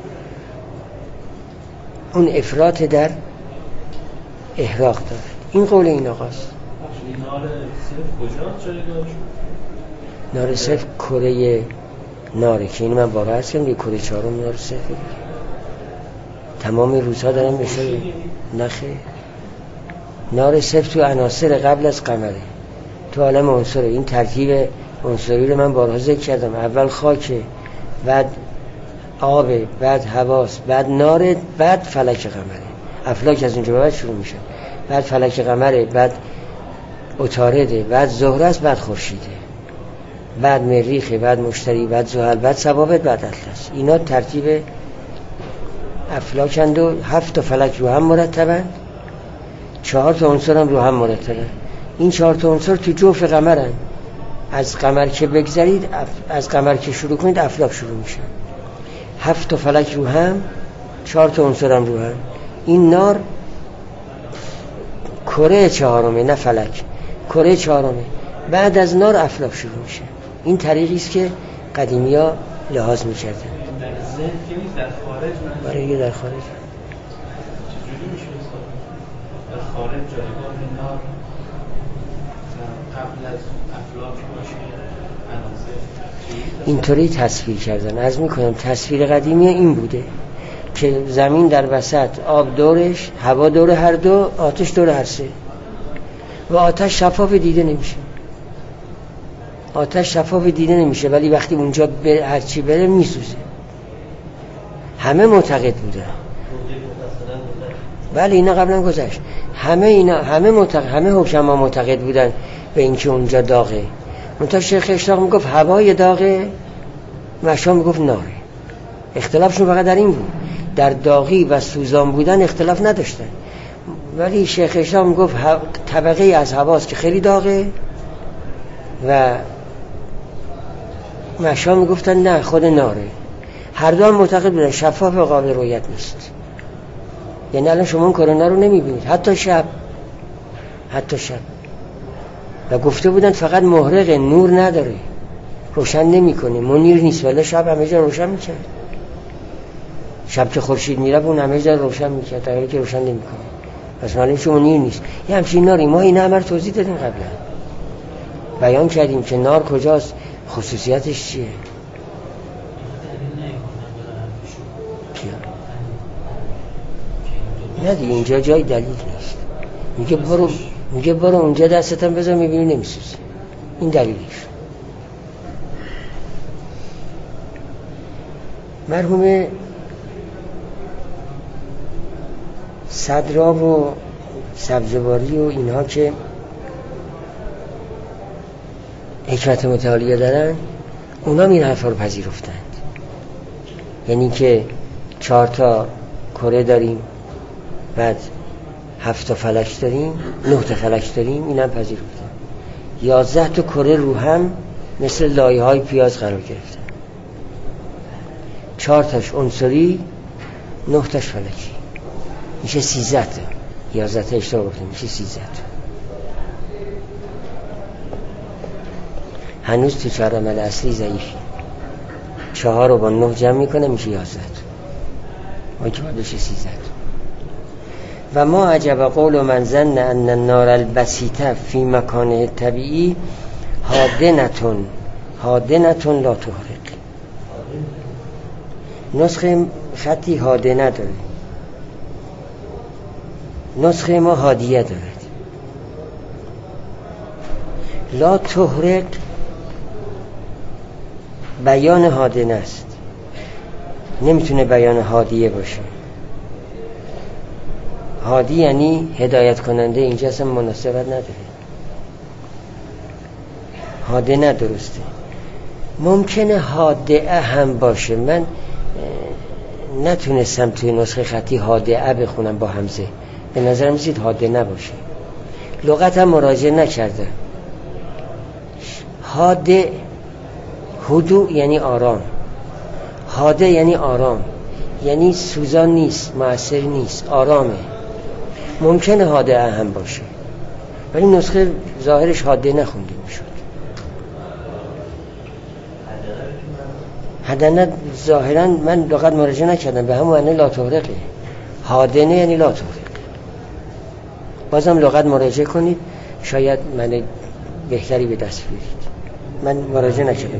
اون افراط در احراق دارد. این قول این آقاست. نار صرف کجا جایگاهش؟ نار صرف کره ناره که این من باور هستم یه کره چهارم نار صرف دیگه. تمام روزها دارم میشه نخه. نار صرف تو عناصر قبل از قمره، تو عالم عنصر. این ترتیب عنصری رو من بارها ذکر کردم. اول خاک، بعد آب، بعد هواست، بعد نار، بعد فلک قمره. افلاک از اونجا بعد شروع میشه، بعد فلک قمره، بعد عطارده، بعد زهره است، بعد خورشیده، بعد مریخه، بعد مشتری، بعد زحل، بعد ثوابت، بعد اطلس. اینا ترتیب افلاکند و هفت تا فلک رو هم مرتبند، چهار تا عنصر هم رو هم مرتبند. این چهار تا عنصر تو جوف قمرن. از قمر که بگذرید، از قمر که شروع کنید افلاک شروع میشن. هفت تا فلک رو هم، چهار تا عنصر هم رو هم. این نار کره چهارمه، نه فلک، کره چهارمه. بعد از نار افلاک شروع میشه. این طریقی است که قدیمی ها لحاظ میکردن. در ذهن که نیست، در خارج من برای در خارج چجوری میشه در خارج جایگاه نار قبل از افلاک باشه عناصر اینطوری تصویر کردن. عرض میکنم تصویر قدیمی این بوده که زمین در وسط، آب دورش، هوا دور هر دو، آتش دور هر سه. و آتش شفاف دیده نمیشه. آتش شفاف دیده نمیشه، ولی وقتی اونجا به هر چی بره میسوزه. همه معتقد بودن. ولی اینا قبلا گذشت. همه اینا همه معتقد، همه حکما معتقد بودن به اینکه اونجا داغه. منتها شیخ اشراق میگفت هوای داغه، مشا میگفت ناره. اختلافشون فقط در این بود، در داغی و سوزان بودن اختلاف نداشتن. ولی شیخ اشراق میگفت طبقه از هواست که خیلی داغه و مشا میگفتن نه خود ناره. هر دو هم معتقد بودن شفاف و قابل رؤیت نیست. یعنی الان شما اون کرونا رو نمیبینید حتی شب، حتی شب. و گفته بودن فقط محرق، نور نداره، روشن نمیکنه، منیر نیست. ولی شب همه جا روشن میکرد. شب که خورشید میره اون همه جا روشن میکرد، در حالی که روشن نمیکنه. پس معلومه شما منیر نیست. یه همچین ناری ما این همه رو توضیح دادیم قبلا، بیان کردیم که نار کجاست، خصوصیتش چیه. نه دیگه اینجا جای دلیل نیست. میگه برو میگه برو اونجا دستتم بذار میبینی نمیسوزه. این دلیلش. مرحوم صدراب و سبزواری و اینها که حکمت متعالیه دارن، اونا این حرفا رو پذیرفتند. یعنی که چهار تا کره داریم، بعد هفت تا فلک داریم، نه تا فلک داریم، اینم پذیرفتن. یازده تا کره رو هم مثل لایه های پیاز قرار گرفتن، چهار تاش عنصری، نه تاش فلکی، میشه سیزده تا. یازده تا اشتباه گفتم، میشه سیزده تا. هنوز تو چهار عمل اصلی ضعیفی. چهار رو با نه جمع میکنه میشه یازده تا، اون که باید بشه سیزده تا. و ما عجب قول من ظن ان النار البسیطه فی مکانه طبیعی حادنتون حادنتون لا تحرق. نسخه خطی حادنه داره، نسخه ما حادیه دارد. لا تحرق بیان حادنه است، نمیتونه بیان حادیه باشه. هادی یعنی هدایت کننده، اینجا اصلا مناسبت نداره. حادنه درسته. ممکنه حادعه هم باشه. من نتونستم توی نسخه خطی حادعه بخونم با همزه، به نظرم میسید حادنه باشه. لغت هم مراجعه نکرده. حاده هدوء یعنی آرام، حاده یعنی آرام، یعنی سوزان نیست، مؤثر نیست، آرامه. ممکنه حاده هم باشه، ولی نسخه ظاهرش حاده نخونده میشد. حدنه ظاهرا من لغت مراجعه نکردم، به همون معنی لا تحرقه. حادنه یعنی لا تحرق. بازم لغت مراجعه کنید، شاید من بهتری به دست بیارید. من مراجعه نکردم.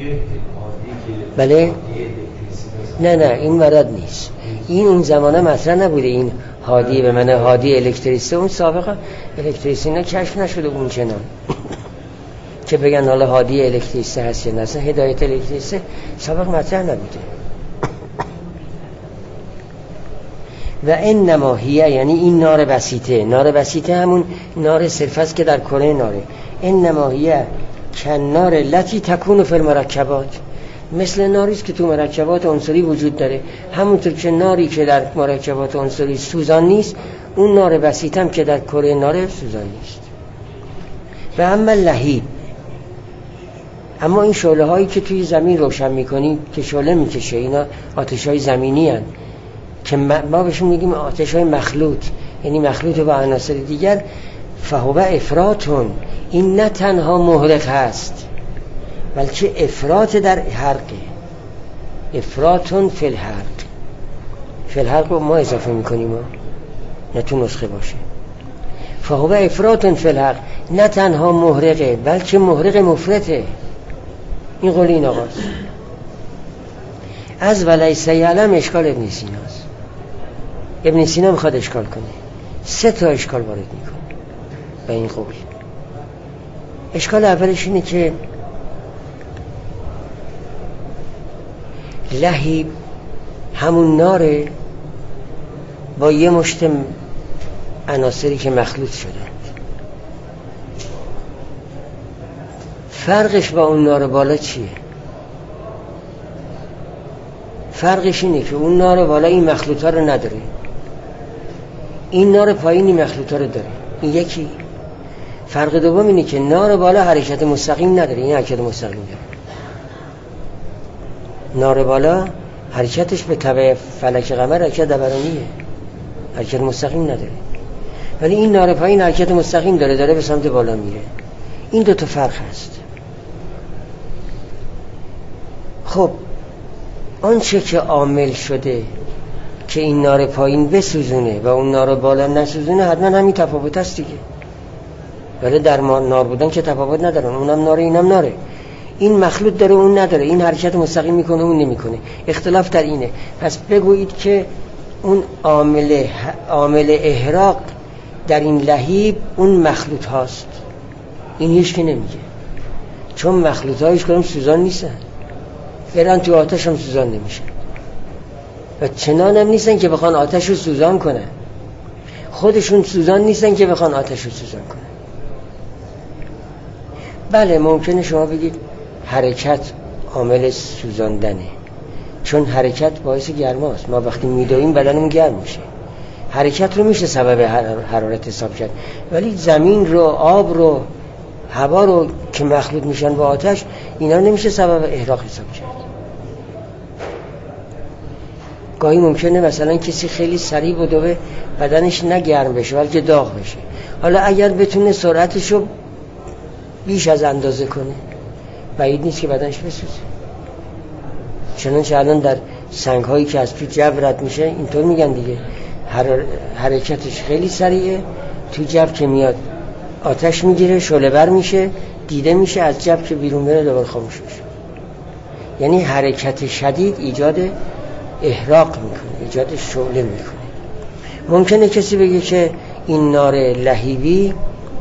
بله؟ نه نه این مراد نیست. این اون زمانه مطرح نبوده. این هادی به من هادی الکتریسته، اون سابقا الکتریسته اینا کشف نشده اون چنان که بگن حالا هادی الکتریسته هست یا نه. اصلا هدایت الکتریسته سابق مطرح نبوده. و انما هیه یعنی این نار بسیطه. نار بسیطه همون نار صرف است که در کره ناره. انما هیه کنار لتی تکون فی المرکبات، مثل ناریست که تو مرکبات عنصری وجود داره. همونطور که ناری که در مرکبات عنصری سوزان نیست، اون نار بسیط هم که در کره ناره سوزان نیست. و اما لهیب، اما این شعله هایی که توی زمین روشن میکنی که شعله میکشه، اینا آتش های زمینی هن که ما بهشون میگیم آتش های مخلوط، یعنی مخلوط با عناصر دیگر. فهو افراطون، این نه تنها محرق هست بلکه افراط در حرقه. افراطون فی الحرق، فی الحرق رو ما اضافه میکنیم ها. نه تو نسخه باشه. فهو افراطون فی الحرق، نه تنها محرقه بلکه محرق مفرطه. این قول این آقاست. از ولیس یعلم اشکال ابن سیناست. ابن سینا میخواد اشکال کنه، سه تا اشکال وارد میکنه به این قول. اشکال اولش اینه که لهیب همون ناره با یه مشت عناصری که مخلوط شدند. فرقش با اون نار بالا چیه؟ فرقش اینه که اون نار بالا این مخلوطا رو نداره، این نار پایین این مخلوطا رو داره. این یکی. فرق دوم اینه که نار بالا حرکت مستقیم نداره، این حرکت مستقیم داره. نار بالا حرکتش به تبع فلک قمر حرکت دورانیه، حرکت مستقیم نداره. ولی این نار پایین حرکت مستقیم داره، داره به سمت بالا میره. این دو تا فرق هست. خب آنچه که عامل شده که این نار پایین بسوزونه و اون نار بالا نسوزونه حتما همین تفاوت هست دیگه. ولی در نار بودن که تفاوت ندارن، اونم ناره اینم ناره. این مخلوط داره اون نداره، این حرکت مستقیم میکنه اون نمیکنه. اختلاف در اینه. پس بگویید که اون عامل عامل احراق در این لهیب اون مخلوط هاست. این هیچ که نمیگه، چون مخلوط هایش کنم سوزان نیستن، ایران تو آتش هم سوزان نمیشن و چنان هم نیستن که بخوان آتش رو سوزان کنن. خودشون سوزان نیستن که بخوان آتش رو سوزان کنن. بله ممکنه شما بگید حرکت عامل سوزاندنه، چون حرکت باعث گرماست. ما وقتی میدویم بدنمون گرم میشه. حرکت رو میشه سبب حرارت حساب کرد، ولی زمین رو، آب رو، هوا رو که مخلوط میشن با آتش، اینا نمیشه سبب احراق حساب کرد. گاهی ممکنه مثلا کسی خیلی سریع بدوه بدنش نه گرم بشه بلکه داغ بشه. حالا اگر بتونه سرعتشو بیش از اندازه کنه بعید نیست که بدنش بسوزه. چنانچه الان در سنگ هایی که از تو جو رد میشه اینطور میگن دیگه، حرکتش خیلی سریعه، تو جو که میاد آتش میگیره، شعله ور میشه، دیده میشه، از جو که بیرون بره دوباره خاموش میشه. یعنی حرکت شدید ایجاد احراق میکنه، ایجاد شعله میکنه. ممکنه کسی بگه که این نار لهیبی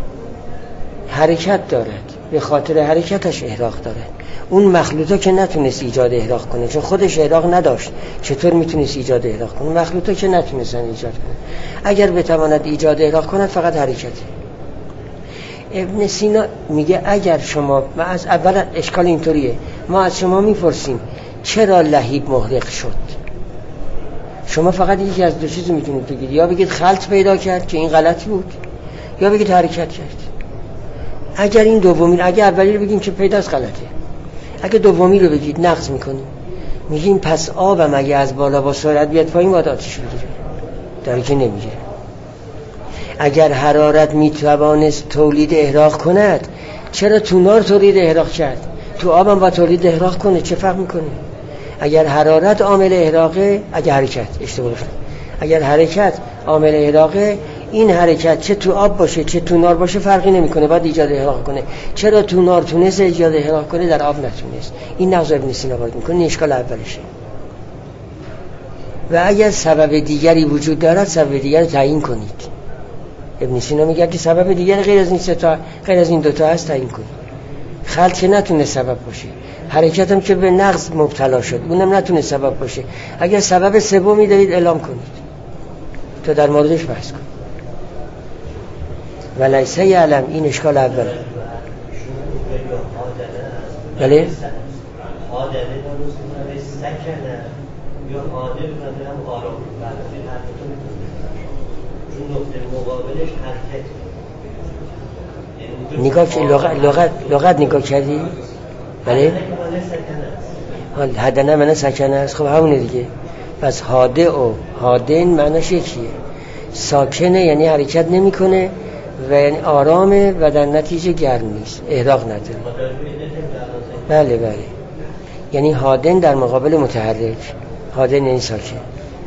حرکت دارد، به خاطر حرکتش احراق دارد. اون مخلوطا که نتونست ایجاد احراق کنه، چون خودش احراق نداشت، چطور میتونست ایجاد احراق کنه؟ مخلوطا که نتونستن ایجاد کنه. اگر بتواند ایجاد احراق کند فقط حرکته. ابن سینا میگه اگر شما، ما از اول اشکال اینطوریه، ما از شما میپرسیم چرا لهیب محرق شد، شما فقط یکی از دو چیز میتونید بگید، یا بگید خلط پیدا کرد که این غلط بود، یا بگید حرکت کرد. اگر این دومی، اگه اولی رو بگیم که پیداست غلطه، اگه دومی رو بگید نقض میکنیم. میگیم پس آبم اگه از بالا با سرعت بیاد پایین باید آتش بگیره، در که نمیگیره. اگر حرارت میتوانست تولید احراق کند، چرا تو نار تولید احراق کرد؟ تو آبم با تولید احراق کنه، چه فرق میکنه؟ اگر حرارت عامل احراقه، اگر حرکت اشتباه گفتم، اگر حرکت عامل احراقه، این حرکت چه تو آب باشه چه تو نار باشه فرقی نمیکنه، باید ایجاد احراق کنه. چرا تو نار تونست ایجاد احراق کنه در آب نتونست؟ این نقض ابن سینا وارد میکنه، اشکال اولشه. و اگر سبب دیگری وجود دارد سبب دیگر رو تعیین کنید. ابن سینا میگه که سبب دیگر غیر از این سه تا، غیر از این دو تا هست تعیین کنید. خلط که نتونه سبب باشه، حرکت هم که به نقض مبتلا شد اونم نتونه سبب باشه. اگر سبب سومی دارید اعلام کنید تا در موردش بحث کنید. ولیسه یعلم، این اشکال اول. بله حادثه درست سکنه یا حادثه هم آرام برای حرکتون چون نقطه مقابلش حرکت. نگاه که لغت لغت لغت نگاه کردی؟ بله حدنه معنی سکنه است. خب همونه دیگه. پس حاده و حادن معنیش یکیه. ساکنه یعنی حرکت نمیکنه و یعنی آرامه و در نتیجه گرم نیست، احراق نداره. بله بله، یعنی حادن در مقابل متحرک، حادن یعنی ساکن،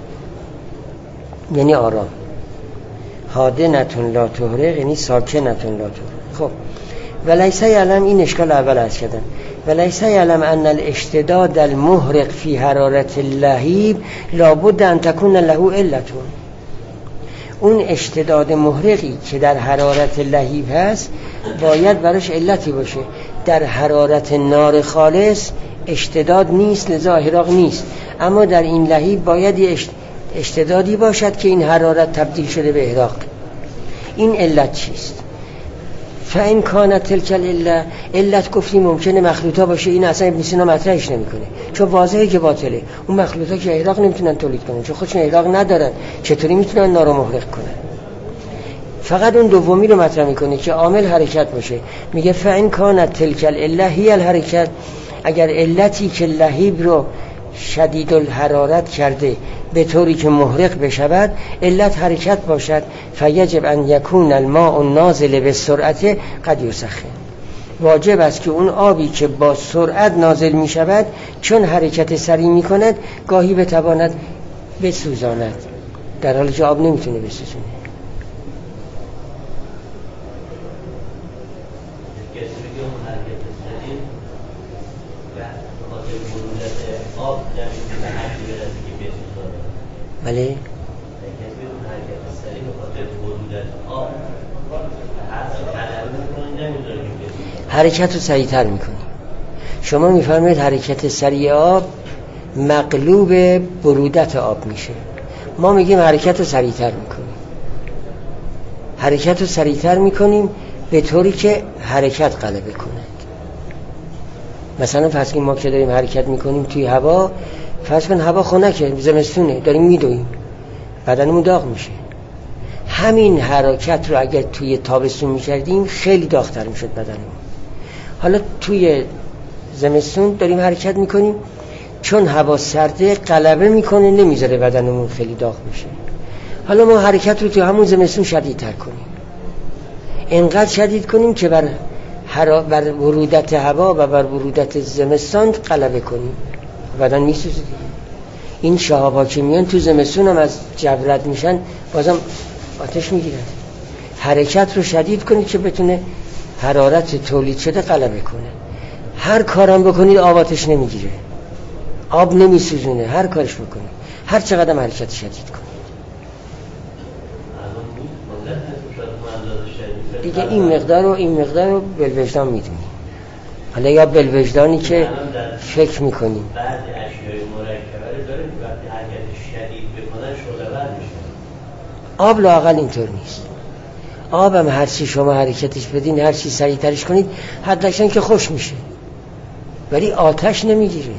یعنی آرام. حادنتون لا تحرق یعنی ساکنتون لا تحرق. خب ولیسه یعلم، این اشکال اول از کردن. ولیسه یعلم ان الاشتداد المحرق فی حرارت اللهیب لابد ان تکون له علتون. اون اشتداد محرقی که در حرارت لهیب هست باید براش علتی باشه. در حرارت نار خالص اشتداد نیست، لذا احراق نیست، اما در این لهیب باید یه اشتدادی باشد که این حرارت تبدیل شده به احراق. این علت چیست؟ فإن کانت تلک العله، علت گفتیم ممکنه مخلوطا باشه، این اصلا ابن سینا مطرحش نمیکنه چون واضحه که باطله. اون مخلوطا که احراق نمیتونن تولید کنن چون خودشون احراق ندارن، چطوری میتونن نار رو محرق کنن؟ فقط اون دومی رو مطرح میکنه که عامل حرکت باشه. میگه فإن کانت تلک العله هی الحرکت، اگر علتی که لهیب رو شدید الحرارت کرده به طوری که محرق بشود علت حرکت باشد، فیجب ان یکون الماء النازل به سرعت قد یسخن، واجب است که اون آبی که با سرعت نازل می شود چون حرکت سریع می کند گاهی بتواند بسوزاند، در حالی که آب نمیتونه بسوزونه. بله حرکت رو سریعتر میکنی. شما میفرمایید حرکت سریع آب مغلوب برودت آب میشه، ما میگیم حرکت رو سریعتر میکنیم. حرکت رو سریعتر میکنیم به طوری که حرکت غلبه کند. مثلا فرض کن ما که داریم حرکت میکنیم توی هوا، فرض کن هوا خنکه، زمستونه، داریم میدویم، بدنمون داغ میشه. همین حرکت رو اگر توی تابستون میکردیم خیلی داغ‌تر میشد بدنمون. حالا توی زمستون داریم حرکت میکنیم، چون هوا سرده غلبه میکنه، نمیذاره بدنمون خیلی داغ بشه. حالا ما حرکت رو توی همون زمستون شدیدتر کنیم، اینقدر شدید کنیم که بر هر بر برودت هوا و بر برودت زمستان غلبه کنیم، بدن میسوزه. این شهاب‌ها که میان تو زمستون هم از جو رد میشن بازم آتش میگیرن. حرکت رو شدید کنید که بتونه حرارت تولید شده غلبه کنه. هر کارم بکنید آب آتش نمیگیره، آب نمیسوزونه، هر کارش بکنید، هر چقدر حرکت شدید کنید. دیگه این مقدار و این مقدار رو بالوجدان میدونی. حالا یا بالوجدانی که فکر میکنیم بعد اشیای مرکبه رو داریم که وقتی حرکت شدید بکنن شعله‌ور میشه. آب لااقل اینطور نیست. آب هم هر چی شما حرکتش بدین، هر چی سریعترش کنید، حداکثر که خوش میشه، ولی آتش نمیگیره.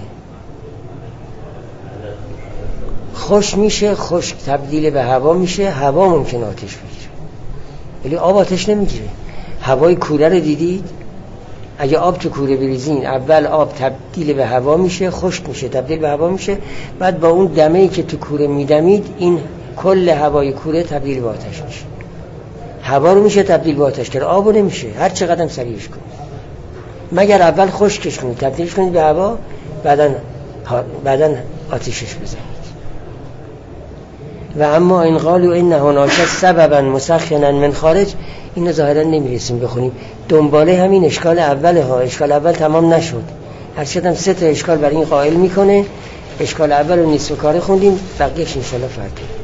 خوش میشه، خشک تبدیل به هوا میشه، هوا ممکن آتش بگیره، ولی آب آتش نمیگیره. هوای کوره رو دیدید؟ اگه آب تو کوره بریزین، اول آب تبدیل به هوا میشه، خشک میشه، تبدیل به هوا میشه، بعد با اون دمه‌ای که تو کوره میدمید این کل هوای کوره تبدیل به آتش میشه. هوا رو میشه تبدیل به آتش کرد، آب رو نمیشه، هر چقدر سریعش کنید. مگر اول خشکش کنید، تبدیلش کنید به هوا، بعداً بعداً آتشش بزنید. و اما این قالوا ان هناک سببا مسخنا من خارج، اینو ظاهرا نمیرسیم بخونیم. دنباله همین اشکال اوله ها، اشکال اول تمام نشد. هرچند هم سه تا اشکال برای این قائل میکنه. اشکال اول رو نصف کاره خوندیم، بقیه‌اش ان شاء الله فردا.